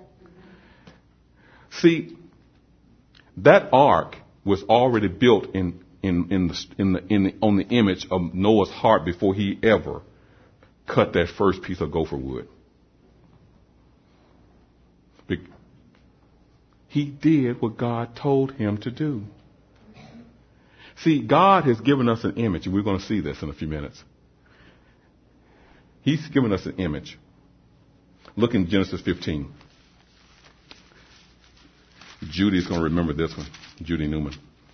See, that ark was already built on the image of Noah's heart before he ever cut that first piece of gopher wood. He did what God told him to do. See, God has given us an image, and we're going to see this in a few minutes. He's given us an image. Look in Genesis 15. Judy's going to remember this one. Judy Newman.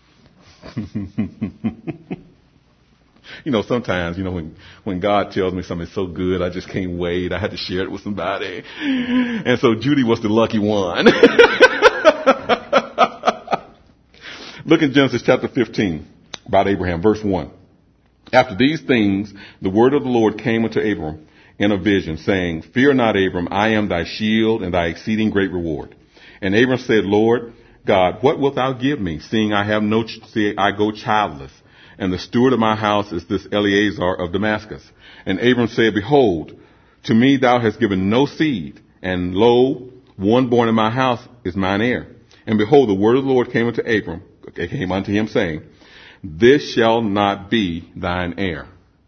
Sometimes, when God tells me something so good, I just can't wait. I had to share it with somebody. And so Judy was the lucky one. Look in Genesis chapter 15. about Abraham. Verse 1. After these things, the word of the Lord came unto Abram in a vision, saying, Fear not, Abram, I am thy shield and thy exceeding great reward. And Abram said, Lord God, what wilt thou give me, seeing I go childless, and the steward of my house is this Eleazar of Damascus? And Abram said, Behold, to me thou hast given no seed, and lo, one born in my house is mine heir. And behold, the word of the Lord came unto him, saying, This shall not be thine heir.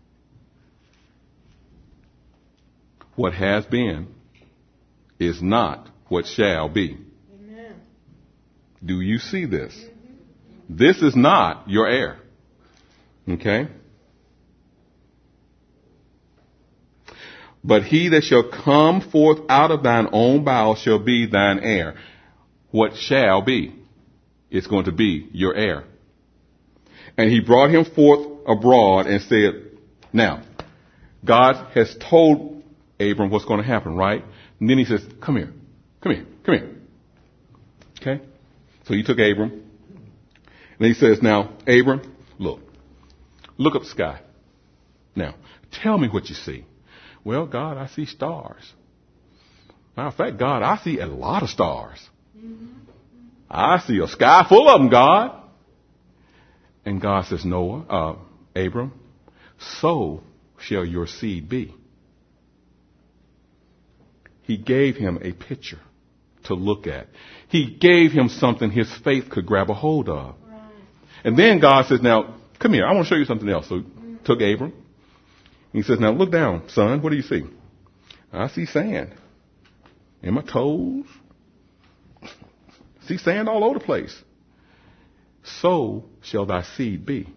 What has been is not what shall be. Amen. Do you see this? This is not your heir. Okay? But he that shall come forth out of thine own bowels shall be thine heir. What shall be is going to be your heir. And he brought him forth abroad and said, now, God has told Abram what's going to happen, right? And then he says, come here. Okay? So he took Abram. And he says, now, Abram, look up the sky. Now, tell me what you see. Well, God, I see stars. Matter of fact, God, I see a lot of stars. I see a sky full of them, God. And God says, Abram, so shall your seed be. He gave him a picture to look at. He gave him something his faith could grab a hold of. Right. And then God says, now, come here. I want to show you something else. So he took Abram. He says, now look down, son. What do you see? I see sand in my toes. I see sand all over the place. So shall thy seed be.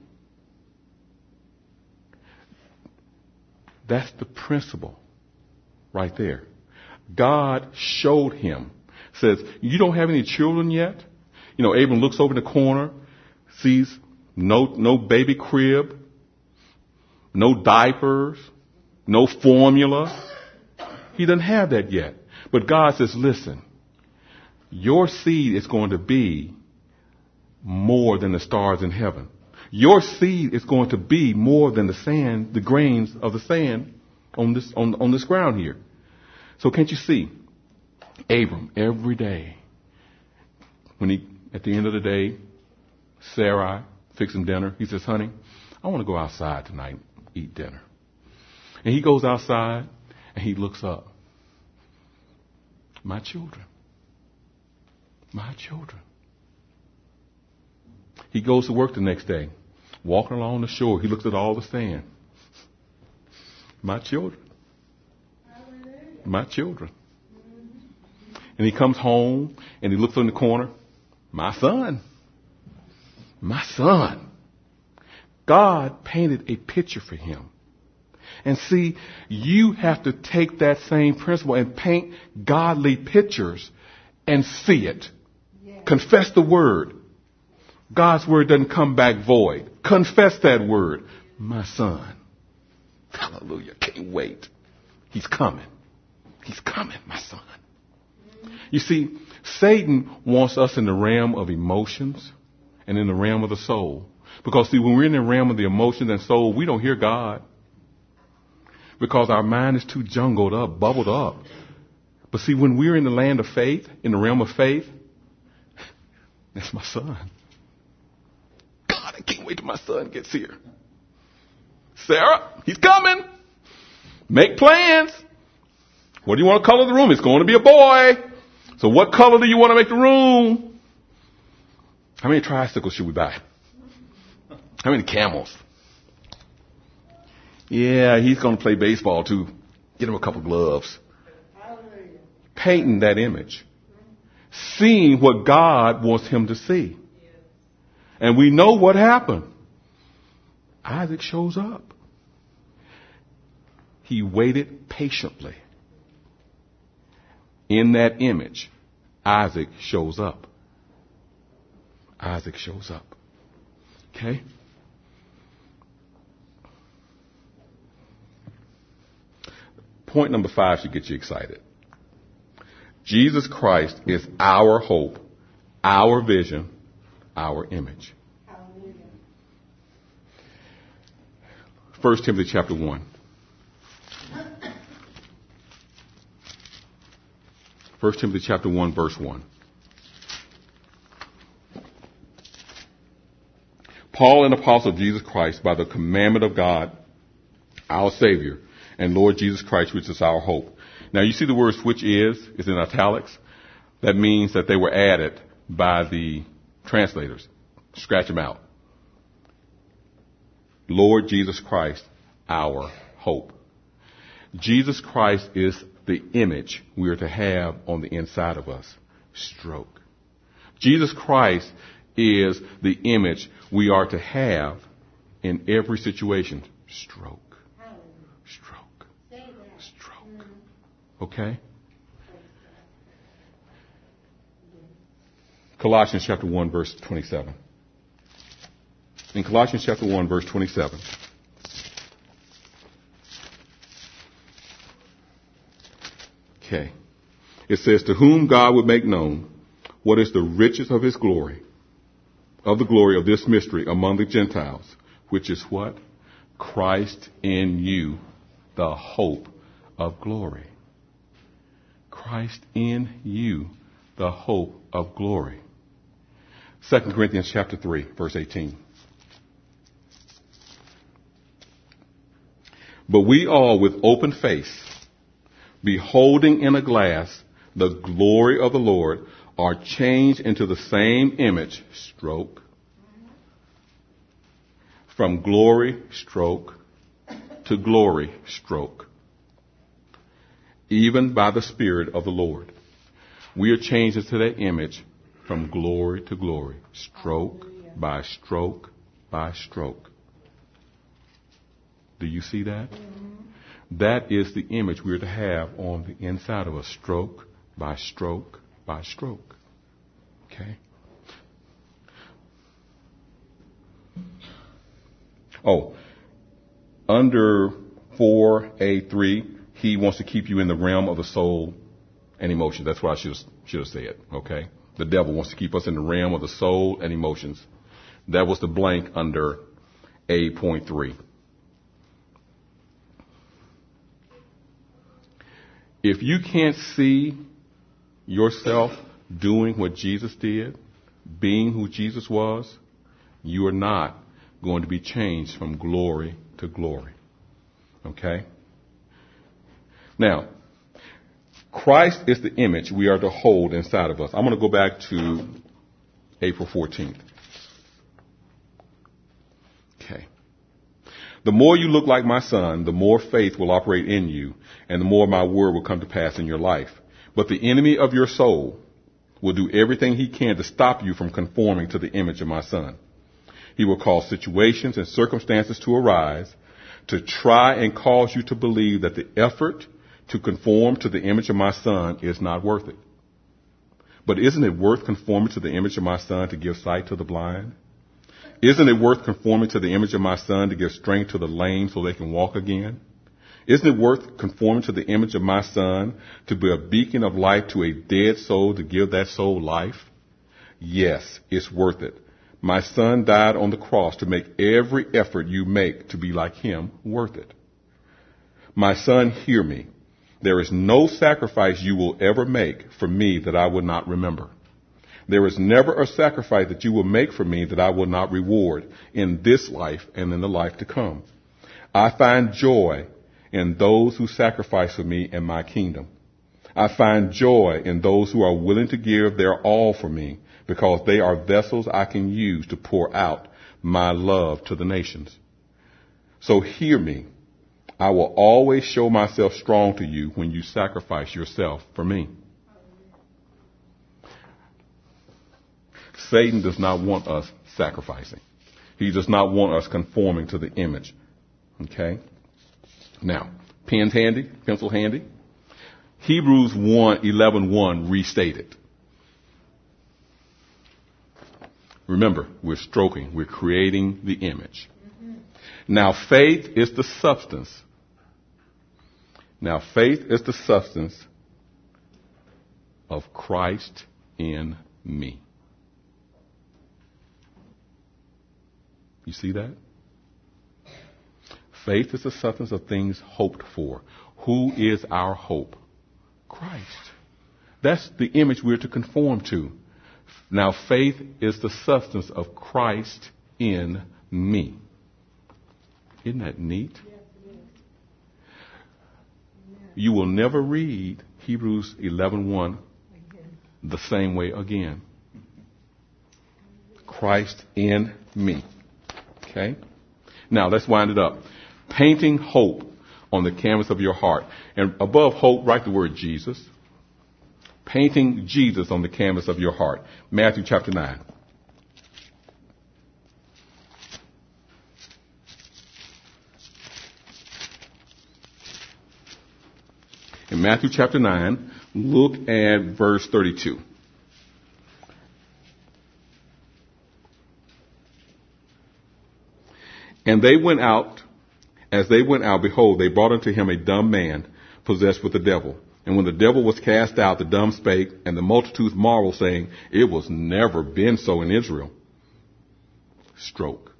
That's the principle right there. God showed him. Says, you don't have any children yet? You know, Abram looks over in the corner, sees no baby crib, no diapers, no formula. He doesn't have that yet. But God says, listen, your seed is going to be more than the stars in heaven. Your seed is going to be more than the sand, the grains of the sand on this ground here. So can't you see? Abram, every day, at the end of the day, Sarai fixed him dinner. He says, honey, I want to go outside tonight and eat dinner. And he goes outside and he looks up. My children. He goes to work the next day. Walking along the shore, he looks at all the sand. My children. And he comes home and he looks in the corner. My son. God painted a picture for him. And see, you have to take that same principle and paint godly pictures and see it. Yeah. Confess the word. God's word doesn't come back void. Confess that word. My son. Hallelujah. Can't wait. He's coming. My son. You see, Satan wants us in the realm of emotions and in the realm of the soul. Because see, when we're in the realm of the emotions and soul, we don't hear God. Because our mind is too bubbled up. But see, when we're in the land of faith, in the realm of faith, that's my son. God, I can't wait till my son gets here. Sarah, he's coming. Make plans. What do you want to color the room? It's going to be a boy. So what color do you want to make the room? How many tricycles should we buy? How many camels? Yeah, he's going to play baseball too. Get him a couple gloves. Hallelujah. Painting that image. Seeing what God wants him to see. And we know what happened. Isaac shows up. He waited patiently. In that image, Isaac shows up. Okay? Point number 5 should get you excited. Jesus Christ is our hope, our vision, our image. Hallelujah. 1 Timothy chapter 1. 1 Timothy chapter 1, verse 1. Paul, an apostle of Jesus Christ, by the commandment of God, our Savior, and Lord Jesus Christ, which is our hope. Now, you see the words which is in italics. That means that they were added by the translators. Scratch them out. Lord Jesus Christ, our hope. Jesus Christ is the image we are to have on the inside of us. Stroke. Jesus Christ is the image we are to have in every situation. Stroke. Stroke. Stroke. Okay? Colossians chapter 1, verse 27. In Colossians chapter 1, verse 27. Okay. It says, to whom God would make known what is the riches of his glory, of the glory of this mystery among the Gentiles, which is what? Christ in you, the hope of glory. Christ in you, the hope of glory. 2 Corinthians chapter 3, verse 18. But we all with open face, beholding in a glass the glory of the Lord, are changed into the same image, stroke, from glory, stroke, to glory, stroke, even by the Spirit of the Lord. We are changed into that image from glory to glory, stroke by stroke by stroke. Do you see that? That is the image we're to have on the inside of us, stroke by stroke by stroke. Okay? Oh, under 4A3, he wants to keep you in the realm of the soul and emotions. That's what I should have said. Okay? The devil wants to keep us in the realm of the soul and emotions. That was the blank under A.3. If you can't see yourself doing what Jesus did, being who Jesus was, you are not going to be changed from glory to glory. Okay? Now, Christ is the image we are to hold inside of us. I'm going to go back to April 14th. Okay. The more you look like my son, the more faith will operate in you, and the more my word will come to pass in your life. But the enemy of your soul will do everything he can to stop you from conforming to the image of my son. He will cause situations and circumstances to arise to try and cause you to believe that the effort to conform to the image of my son is not worth it. But isn't it worth conforming to the image of my son to give sight to the blind? Isn't it worth conforming to the image of my son to give strength to the lame so they can walk again? Isn't it worth conforming to the image of my son to be a beacon of light to a dead soul to give that soul life? Yes, it's worth it. My son died on the cross to make every effort you make to be like him worth it. My son, hear me. There is no sacrifice you will ever make for me that I will not remember. There is never a sacrifice that you will make for me that I will not reward in this life and in the life to come. I find joy in those who sacrifice for me in my kingdom. I find joy in those who are willing to give their all for me because they are vessels I can use to pour out my love to the nations. So hear me. I will always show myself strong to you when you sacrifice yourself for me. Satan does not want us sacrificing. He does not want us conforming to the image. Okay? Now, pen's handy, pencil handy. Hebrews 11:1 restated. Remember, we're stroking, we're creating the image. Now, faith is the substance. Now, faith is the substance of Christ in me. You see that? Faith is the substance of things hoped for. Who is our hope? Christ. That's the image we're to conform to. Now, faith is the substance of Christ in me. Isn't that neat? Yes, it is. You will never read Hebrews 11:1 the same way again. Christ in me. Okay? Now, let's wind it up. Painting hope on the canvas of your heart. And above hope, write the word Jesus. Painting Jesus on the canvas of your heart. Matthew chapter 9. In Matthew chapter 9, look at verse 32. And they went out, as they went out, behold, they brought unto him a dumb man possessed with the devil. And when the devil was cast out, the dumb spake, and the multitudes marveled, saying, it was never been so in Israel. Stroke.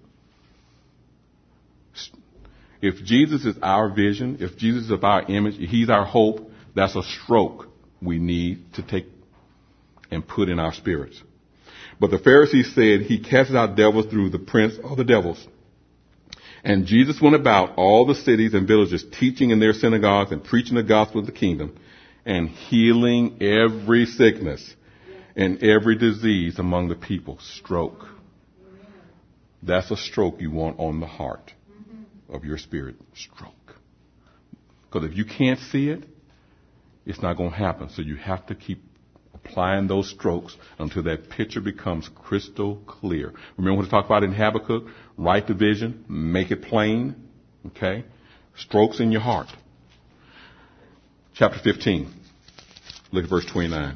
If Jesus is our vision, if Jesus is our image, he's our hope, that's a stroke we need to take and put in our spirits. But the Pharisees said, he casts out devils through the prince of the devils. And Jesus went about all the cities and villages, teaching in their synagogues and preaching the gospel of the kingdom and healing every sickness and every disease among the people. Stroke. That's a stroke you want on the heart of your spirit. Stroke. Because if you can't see it, it's not going to happen. So you have to keep applying those strokes until that picture becomes crystal clear. Remember what we talked about in Habakkuk? Write the vision, make it plain. Okay? Strokes in your heart. Chapter 15. Look at verse 29.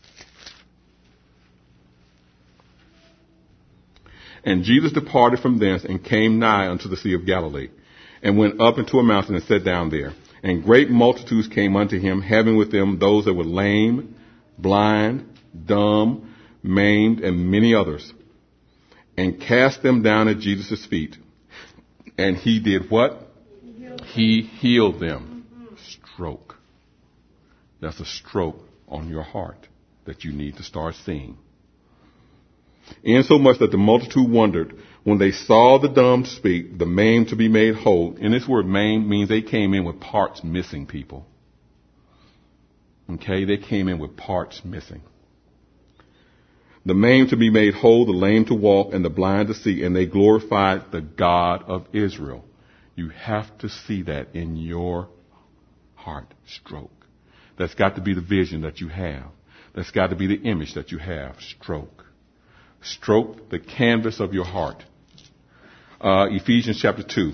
And Jesus departed from thence and came nigh unto the Sea of Galilee, and went up into a mountain and sat down there. And great multitudes came unto him, having with them those that were lame, blind, dumb, maimed, and many others, and cast them down at Jesus' feet. And he did what? He healed them. Stroke. That's a stroke on your heart that you need to start seeing. Insomuch that the multitude wondered when they saw the dumb speak, the maimed to be made whole. And this word maimed means they came in with parts missing, people. Okay, they came in with parts missing. The maimed to be made whole, the lame to walk, and the blind to see, and they glorified the God of Israel. You have to see that in your heart. Stroke. That's got to be the vision that you have. That's got to be the image that you have. Stroke. Stroke the canvas of your heart. Ephesians chapter 2.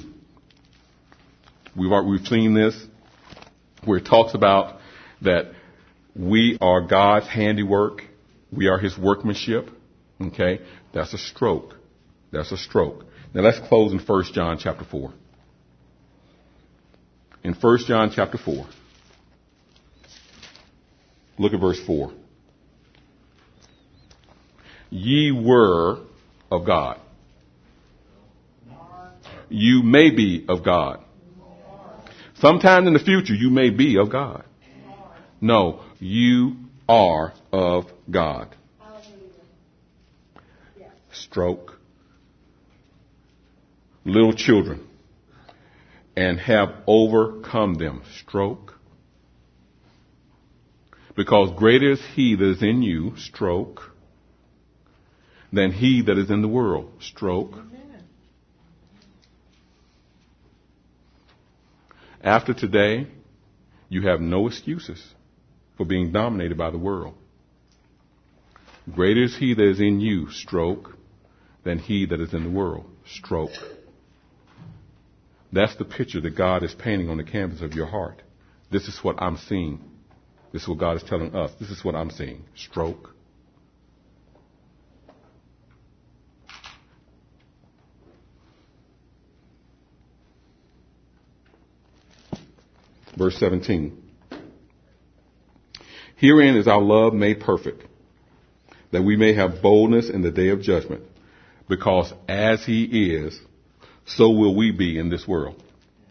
We've seen this where it talks about that we are God's handiwork. We are his workmanship. Okay? That's a stroke. That's a stroke. Now let's close in 1 John chapter 4. In 1 John chapter 4. Look at verse 4. Ye were of God. You may be of God. Sometime in the future, you may be of God. No, you are of God. Stroke. Little children. And have overcome them. Stroke. Because greater is he that is in you, stroke, than he that is in the world, stroke. After today, you have no excuses for being dominated by the world. Greater is he that is in you, stroke, than he that is in the world, stroke. That's the picture that God is painting on the canvas of your heart. This is what I'm seeing. This is what God is telling us. This is what I'm seeing. Stroke. Verse 17. Herein is our love made perfect, that we may have boldness in the day of judgment, because as he is, so will we be in this world.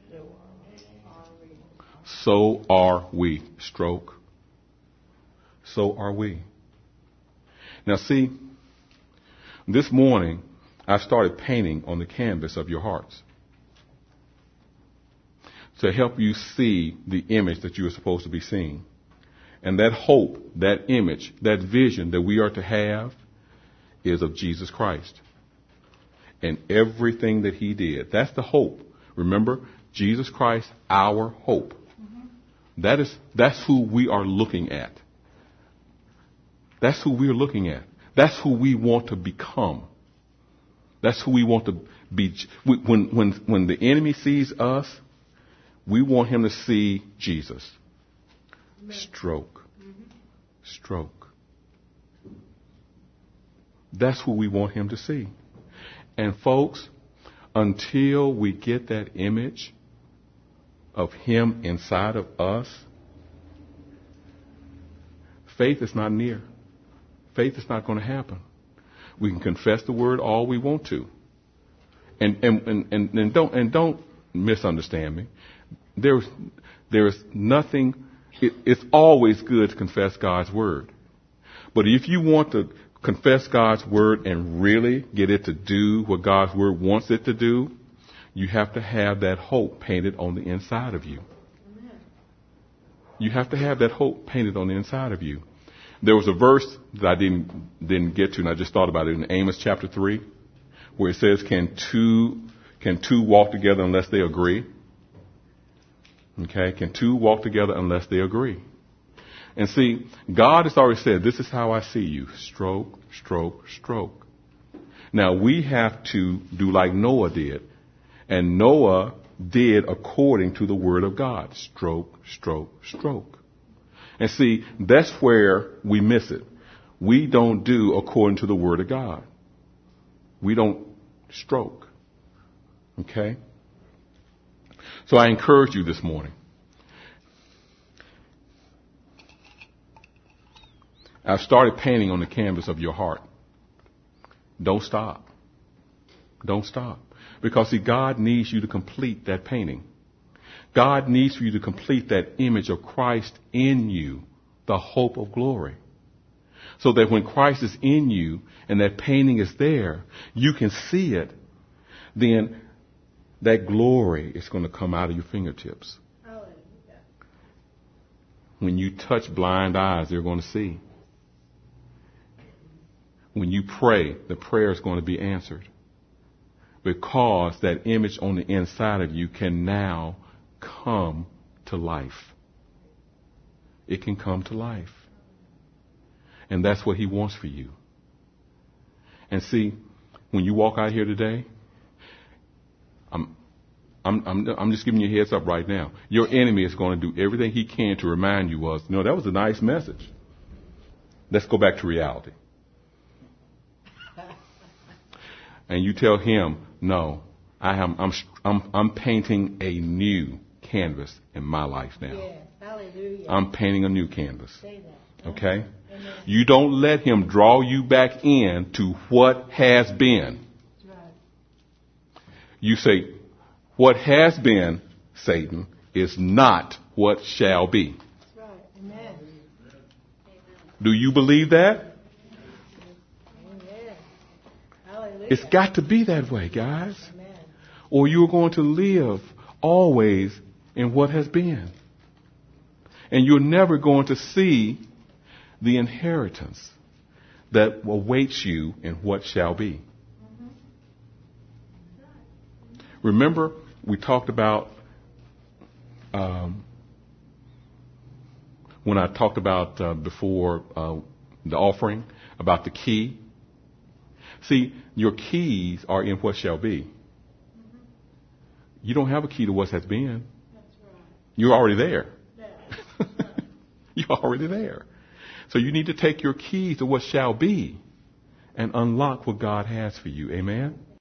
So are we. Stroke. So are we. Now see, this morning I started painting on the canvas of your hearts to help you see the image that you are supposed to be seeing. And that hope, that image, that vision that we are to have is of Jesus Christ and everything that he did. That's the hope. Remember, Jesus Christ, our hope. That's who we are looking at. That's who we are looking at. That's who we want to become. That's who we want to be. When the enemy sees us, we want him to see Jesus. Stroke. Stroke. That's who we want him to see. And folks, until we get that image of him inside of us, faith is not near. Faith is not going to happen. We can confess the word all we want to. And don't misunderstand me. There's nothing, it's always good to confess God's word. But if you want to confess God's word and really get it to do what God's word wants it to do, you have to have that hope painted on the inside of you. You have to have that hope painted on the inside of you. There was a verse that I didn't get to, and I just thought about it in Amos chapter 3, where it says, can two walk together unless they agree? Okay, can two walk together unless they agree? And see, God has already said, this is how I see you. Stroke, stroke, stroke. Now we have to do like Noah did. And Noah did according to the word of God. Stroke, stroke, stroke. And see, that's where we miss it. We don't do according to the word of God. We don't stroke. Okay? So I encourage you this morning. I've started painting on the canvas of your heart. Don't stop. Don't stop. Because see, God needs you to complete that painting. God needs for you to complete that image of Christ in you, the hope of glory. So that when Christ is in you and that painting is there, you can see it, then that glory is going to come out of your fingertips. Hallelujah. When you touch blind eyes, they're going to see. When you pray, the prayer is going to be answered. Because that image on the inside of you can now come to life. It can come to life. And that's what he wants for you. And see, when you walk out here today, I'm just giving you a heads up right now. Your enemy is going to do everything he can to remind you of, that was a nice message. Let's go back to reality. And you tell him, no, I'm painting a new canvas in my life now. Yes, hallelujah. I'm painting a new canvas. Say that. Okay? Amen. You don't let him draw you back in to what has been. That's right. You say, what has been, Satan, is not what shall be. That's right. Amen. Do you believe that? Amen. Hallelujah. It's got to be that way, guys. Amen. Or you're going to live always in what has been. And you're never going to see the inheritance that awaits you in what shall be. Remember, we talked about, when I talked about before the offering, about the key. See, your keys are in what shall be. You don't have a key to what has been. That's right. You're already there. Yeah. You're already there. So you need to take your keys to what shall be and unlock what God has for you. Amen?